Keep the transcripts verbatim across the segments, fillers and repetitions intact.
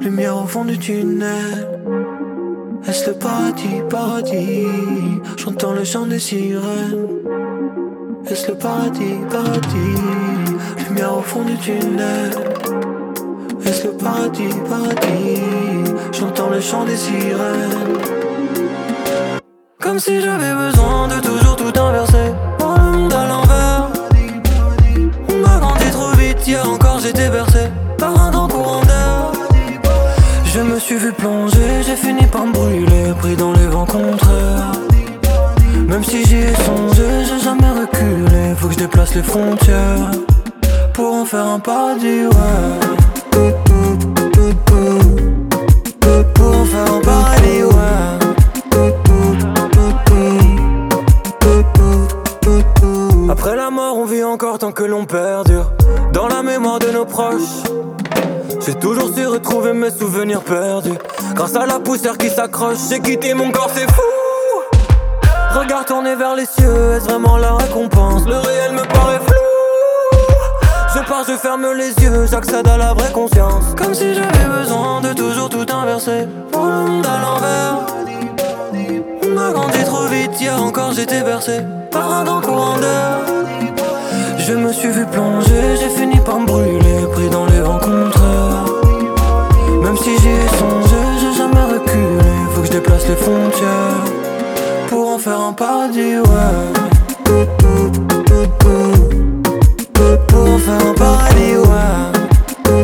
lumière au fond du tunnel. Est-ce le paradis, paradis? J'entends le chant des sirènes. Est-ce le paradis, paradis? Lumière au fond du tunnel. Est-ce le paradis, paradis? J'entends le chant des sirènes. Comme si j'avais besoin de toujours tout inverser. Dans le monde à l'envers. On a grandi trop vite, hier encore j'étais bercé par un grand courant d'air. Je me suis vu plonger, j'ai fini par me brûler, pris dans les vents contraires. Même si j'y ai songé, j'ai jamais reculé. Faut que je déplace les frontières pour en faire un paradis, ouais. Pour en faire un paradis, ouais. Après la mort, on vit encore tant que l'on perdure dans la mémoire de nos proches. J'ai toujours su retrouver mes souvenirs perdus grâce à la poussière qui s'accroche. J'ai quitté mon corps, c'est fou. Regard tourné vers les cieux, est-ce vraiment la récompense? Le réel me paraît flou. Je pars, je ferme les yeux, j'accède à la vraie conscience. Comme si j'avais besoin de toujours tout inverser. Pour le monde à l'envers. On a grandi trop vite, hier encore j'étais bercé par un grand courant d'air. Je me suis vu plonger, j'ai fini par me brûler, pris dans les vents contraires. Même si j'y ai songé, j'ai jamais reculé. Faut que je déplace les frontières pour en faire un paradis, ouais. Pour en faire un paradis, ouais.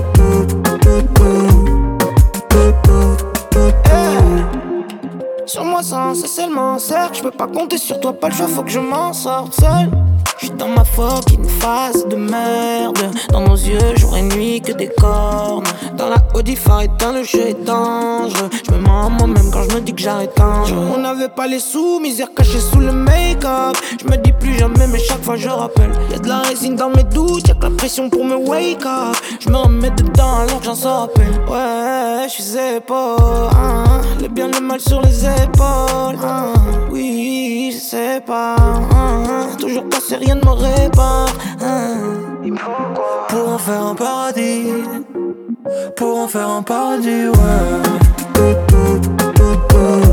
Sur moi sans cesser le cercle, je peux pas compter sur toi, pas le choix, faut que je m'en sorte seul. J'suis dans ma fucking phase de merde. Dans nos yeux, jour et nuit, que des cornes. Dans la Audi phare éteint, le jeu est dangereux. J'me mens à moi-même quand j'me dis que j'arrête un jour. On n'avait pas les sous, misère cachée sous le make-up. J'me dis plus jamais, mais chaque fois je rappelle. Y'a de la résine dans mes doutes, y'a que la pression pour me wake up. J'me remets dedans alors que j'en sors à peine. Ouais, j'suis zépo, hein. Le bien, le mal sur les épaules, hein. Oui, je sais pas, hein. Toujours cassé, rien ne me répare, hein. Pour en faire un paradis, pour en faire un paradis, ouais.